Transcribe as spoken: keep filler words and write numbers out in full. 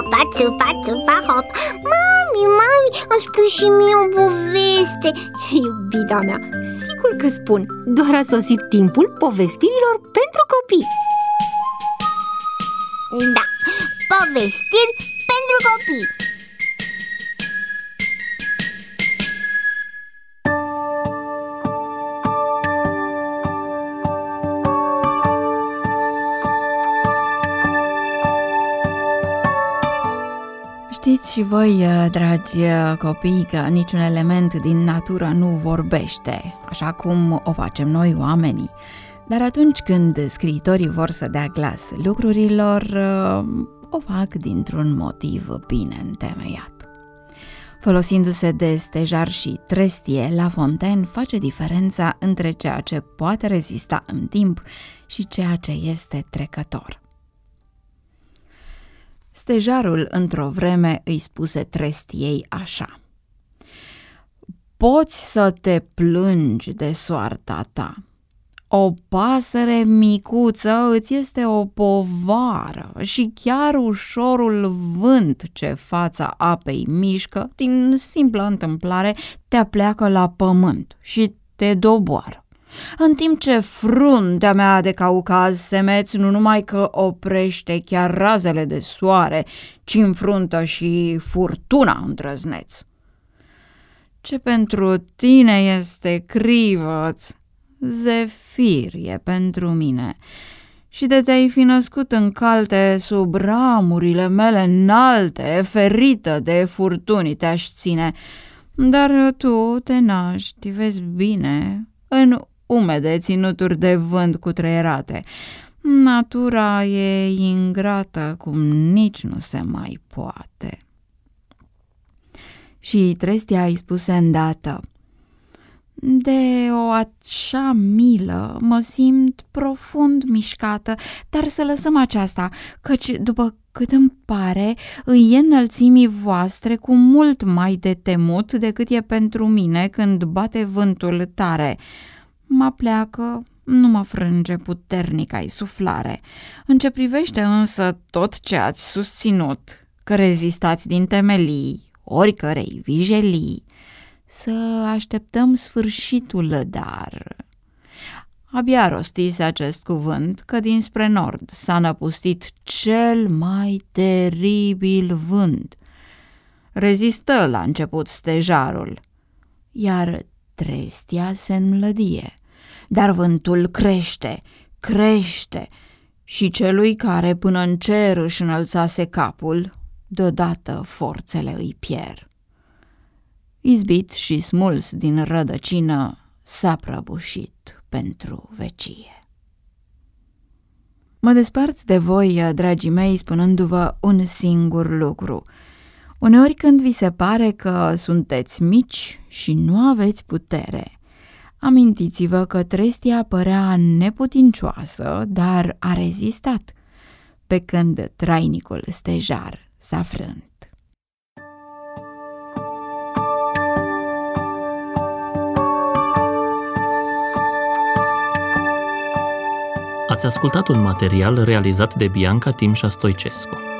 țupa, țupa, țupa, hop. Mami, mami, îmi spui și mie o poveste. Iubita mea, sigur că spun. Doar a sosit timpul povestirilor pentru copii. Da, povestiri pentru copii. Știți și voi, dragi copii, că niciun element din natură nu vorbește, așa cum o facem noi, oamenii. Dar atunci când scriitorii vor să dea glas lucrurilor, o fac dintr-un motiv bine întemeiat. Folosindu-se de stejar și trestie, La Fontaine face diferența între ceea ce poate rezista în timp și ceea ce este trecător. Stejarul într-o vreme îi spuse trestiei așa: poți să te plângi de soarta ta. O pasăre micuță îți este o povară și chiar ușorul vânt ce fața apei mișcă, din simplă întâmplare, te apleacă la pământ și te doboară. În timp ce fruntea mea de Caucaz semeț nu numai că oprește chiar razele de soare, ci înfruntă și furtuna îndrăzneț. Ce pentru tine este crivăț, zefir e pentru mine, și de te-ai fi născut în calte sub ramurile mele înalte, ferită de furtunii te-aș ține, dar tu te naști, vezi bine, în umede ținuturi de vânt cutreierate. Natura e ingrată cum nici nu se mai poate. Și trestia îi spuse îndată: de o așa milă mă simt profund mișcată, dar să lăsăm aceasta, căci, după cât îmi pare, îi e înălțimii voastre cu mult mai de temut decât e pentru mine când bate vântul tare. Mă pleacă, nu mă frânge puternic ai suflare. În ce privește însă tot ce ați susținut, că rezistați din temelii oricărei vijelii, să așteptăm sfârșitul, dar... Abia rostise acest cuvânt, că dinspre nord s-a năpustit cel mai teribil vânt. Rezistă la început stejarul, iar trestia se înmlădie, dar vântul crește, crește și celui care până în cer își înălțase capul, deodată forțele îi pierd. Izbit și smuls din rădăcină, s-a prăbușit pentru vecie. Mă despart de voi, dragii mei, spunându-vă un singur lucru. Uneori când vi se pare că sunteți mici și nu aveți putere, amintiți-vă că trestia părea neputincioasă, dar a rezistat, pe când trainicul stejar s-a frânt. Ați ascultat un material realizat de Bianca Timșa Stoicescu.